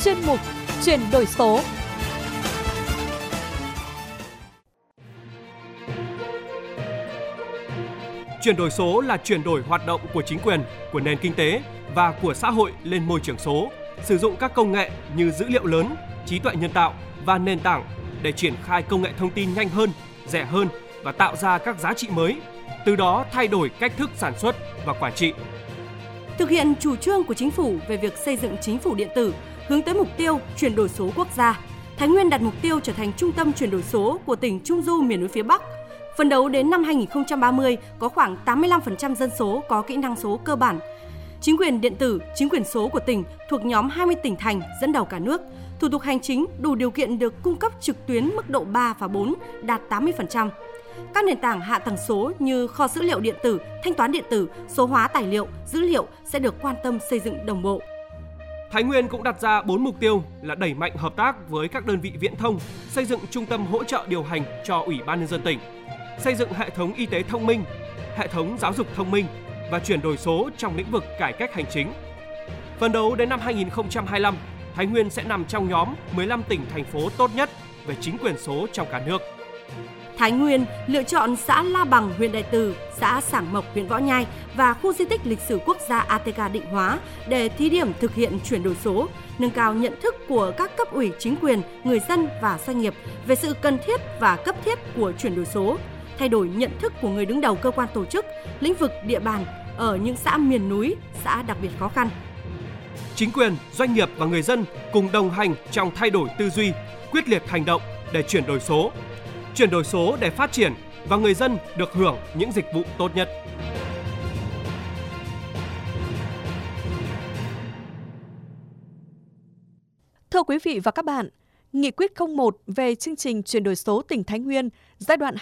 chuyên mục Chuyển đổi số. Chuyển đổi số là chuyển đổi hoạt động của chính quyền, của nền kinh tế và của xã hội lên môi trường số, sử dụng các công nghệ như dữ liệu lớn, trí tuệ nhân tạo và nền tảng để triển khai công nghệ thông tin nhanh hơn, rẻ hơn và tạo ra các giá trị mới, từ đó thay đổi cách thức sản xuất và quản trị. Thực hiện chủ trương của chính phủ về việc xây dựng chính phủ điện tử, hướng tới mục tiêu chuyển đổi số quốc gia, Thái Nguyên đặt mục tiêu trở thành trung tâm chuyển đổi số của tỉnh Trung Du miền núi phía Bắc. Phấn đấu đến năm 2030 có khoảng 85% dân số có kỹ năng số cơ bản. Chính quyền điện tử, chính quyền số của tỉnh thuộc nhóm 20 tỉnh thành dẫn đầu cả nước. Thủ tục hành chính đủ điều kiện được cung cấp trực tuyến mức độ 3 và 4 đạt 80%. Các nền tảng hạ tầng số như kho dữ liệu điện tử, thanh toán điện tử, số hóa tài liệu, dữ liệu sẽ được quan tâm xây dựng đồng bộ. Thái Nguyên cũng đặt ra 4 mục tiêu là đẩy mạnh hợp tác với các đơn vị viễn thông, xây dựng trung tâm hỗ trợ điều hành cho Ủy ban Nhân dân tỉnh, xây dựng hệ thống y tế thông minh, hệ thống giáo dục thông minh và chuyển đổi số trong lĩnh vực cải cách hành chính. Phấn đấu đến năm 2025, Thái Nguyên sẽ nằm trong nhóm 15 tỉnh, thành phố tốt nhất về chính quyền số trong cả nước. Thái Nguyên lựa chọn xã La Bằng, huyện Đại Từ, xã Sảng Mộc, huyện Võ Nhai và khu di tích lịch sử quốc gia ATK Định Hóa để thí điểm thực hiện chuyển đổi số, nâng cao nhận thức của các cấp ủy chính quyền, người dân và doanh nghiệp về sự cần thiết và cấp thiết của chuyển đổi số, thay đổi nhận thức của người đứng đầu cơ quan tổ chức, lĩnh vực địa bàn ở những xã miền núi, xã đặc biệt khó khăn. Chính quyền, doanh nghiệp và người dân cùng đồng hành trong thay đổi tư duy, quyết liệt hành động để chuyển đổi số để phát triển và người dân được hưởng những dịch vụ tốt nhất. Thưa quý vị và các bạn, Nghị quyết 01 về chương trình chuyển đổi số tỉnh Thái Nguyên giai đoạn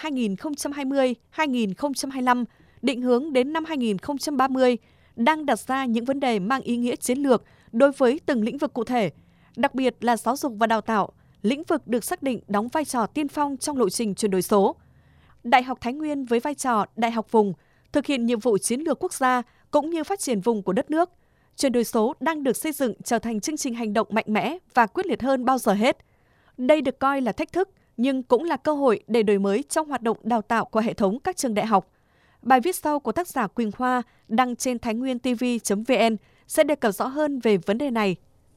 2020-2025 định hướng đến năm 2030 đang đặt ra những vấn đề mang ý nghĩa chiến lược đối với từng lĩnh vực cụ thể, đặc biệt là giáo dục và đào tạo, lĩnh vực được xác định đóng vai trò tiên phong trong lộ trình chuyển đổi số. Đại học Thái Nguyên với vai trò đại học vùng, thực hiện nhiệm vụ chiến lược quốc gia cũng như phát triển vùng của đất nước. Chuyển đổi số đang được xây dựng trở thành chương trình hành động mạnh mẽ và quyết liệt hơn bao giờ hết. Đây được coi là thách thức, nhưng cũng là cơ hội để đổi mới trong hoạt động đào tạo của hệ thống các trường đại học. Bài viết sau của tác giả Quỳnh Hoa đăng trên thainguientv.vn sẽ đề cập rõ hơn về vấn đề này.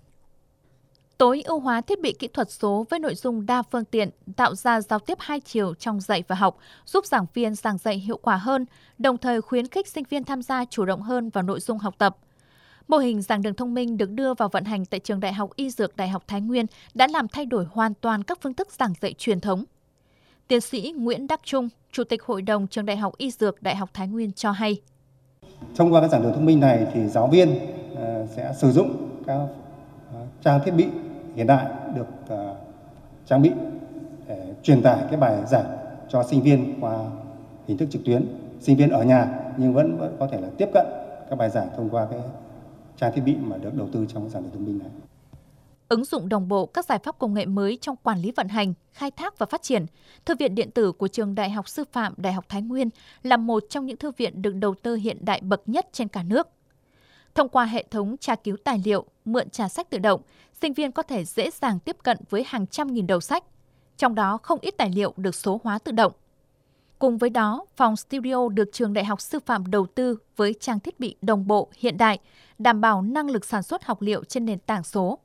Tối ưu hóa thiết bị kỹ thuật số với nội dung đa phương tiện, tạo ra giao tiếp hai chiều trong dạy và học, giúp giảng viên giảng dạy hiệu quả hơn, đồng thời khuyến khích sinh viên tham gia chủ động hơn vào nội dung học tập. Mô hình giảng đường thông minh được đưa vào vận hành tại Trường Đại học Y Dược Đại học Thái Nguyên đã làm thay đổi hoàn toàn các phương thức giảng dạy truyền thống. Tiến sĩ Nguyễn Đắc Trung, Chủ tịch Hội đồng Trường Đại học Y Dược Đại học Thái Nguyên cho hay. Thông qua các giảng đường thông minh này thì giáo viên sẽ sử dụng các trang thiết bị hiện đại được trang bị để truyền tải cái bài giảng cho sinh viên qua hình thức trực tuyến. Sinh viên ở nhà nhưng vẫn có thể là tiếp cận các bài giảng thông qua cái trang thiết bị mà được đầu tư trong giảng đường thông minh này. Ứng dụng đồng bộ các giải pháp công nghệ mới trong quản lý vận hành, khai thác và phát triển, Thư viện điện tử của Trường Đại học Sư phạm Đại học Thái Nguyên là một trong những thư viện được đầu tư hiện đại bậc nhất trên cả nước. Thông qua hệ thống tra cứu tài liệu, mượn trả sách tự động, sinh viên có thể dễ dàng tiếp cận với hàng trăm nghìn đầu sách, trong đó không ít tài liệu được số hóa tự động. Cùng với đó, phòng studio được Trường Đại học Sư phạm đầu tư với trang thiết bị đồng bộ, hiện đại, đảm bảo năng lực sản xuất học liệu trên nền tảng số.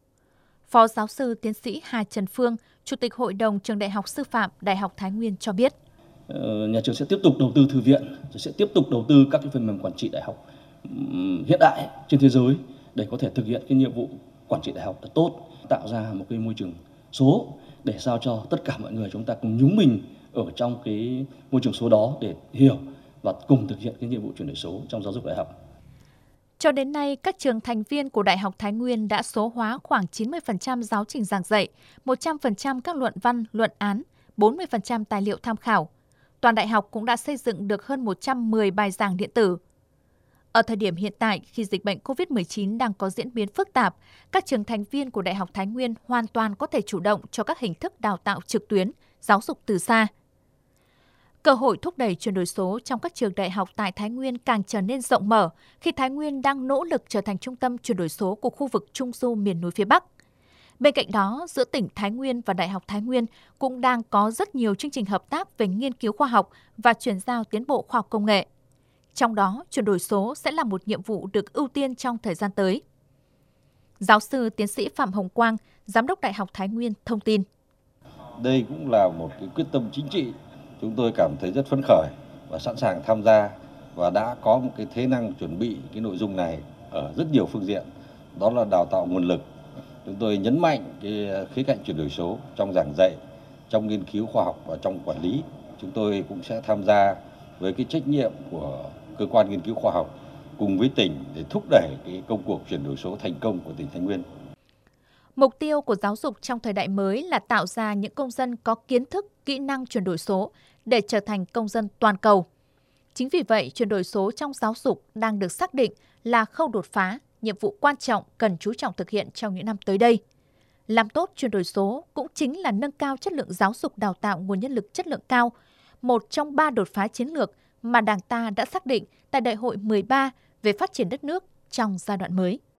Phó giáo sư tiến sĩ Hà Trần Phương, Chủ tịch Hội đồng Trường Đại học Sư phạm Đại học Thái Nguyên cho biết. Nhà trường sẽ tiếp tục đầu tư thư viện, sẽ tiếp tục đầu tư các cái phần mềm quản trị đại học hiện đại trên thế giới để có thể thực hiện cái nhiệm vụ quản trị đại học thật tốt, tạo ra một cái môi trường số để sao cho tất cả mọi người chúng ta cùng nhúng mình ở trong cái môi trường số đó để hiểu và cùng thực hiện cái nhiệm vụ chuyển đổi số trong giáo dục đại học. Cho đến nay, các trường thành viên của Đại học Thái Nguyên đã số hóa khoảng 90% giáo trình giảng dạy, 100% các luận văn, luận án, 40% tài liệu tham khảo. Toàn đại học cũng đã xây dựng được hơn 110 bài giảng điện tử. Ở thời điểm hiện tại, khi dịch bệnh COVID-19 đang có diễn biến phức tạp, các trường thành viên của Đại học Thái Nguyên hoàn toàn có thể chủ động cho các hình thức đào tạo trực tuyến, giáo dục từ xa. Cơ hội thúc đẩy chuyển đổi số trong các trường đại học tại Thái Nguyên càng trở nên rộng mở khi Thái Nguyên đang nỗ lực trở thành trung tâm chuyển đổi số của khu vực Trung Du miền núi phía Bắc. Bên cạnh đó, giữa tỉnh Thái Nguyên và Đại học Thái Nguyên cũng đang có rất nhiều chương trình hợp tác về nghiên cứu khoa học và chuyển giao tiến bộ khoa học công nghệ. Trong đó, chuyển đổi số sẽ là một nhiệm vụ được ưu tiên trong thời gian tới. Giáo sư tiến sĩ Phạm Hồng Quang, Giám đốc Đại học Thái Nguyên thông tin. Đây cũng là một cái quyết tâm chính trị. Chúng tôi cảm thấy rất phấn khởi và sẵn sàng tham gia và đã có một cái thế năng chuẩn bị cái nội dung này ở rất nhiều phương diện. Đó là đào tạo nguồn lực. Chúng tôi nhấn mạnh cái khía cạnh chuyển đổi số trong giảng dạy, trong nghiên cứu khoa học và trong quản lý. Chúng tôi cũng sẽ tham gia với cái trách nhiệm của cơ quan nghiên cứu khoa học cùng với tỉnh để thúc đẩy cái công cuộc chuyển đổi số thành công của tỉnh Thái Nguyên. Mục tiêu của giáo dục trong thời đại mới là tạo ra những công dân có kiến thức, kỹ năng chuyển đổi số để trở thành công dân toàn cầu. Chính vì vậy, chuyển đổi số trong giáo dục đang được xác định là khâu đột phá, nhiệm vụ quan trọng cần chú trọng thực hiện trong những năm tới đây. Làm tốt chuyển đổi số cũng chính là nâng cao chất lượng giáo dục đào tạo nguồn nhân lực chất lượng cao, một trong 3 đột phá chiến lược mà Đảng ta đã xác định tại Đại hội 13 về phát triển đất nước trong giai đoạn mới.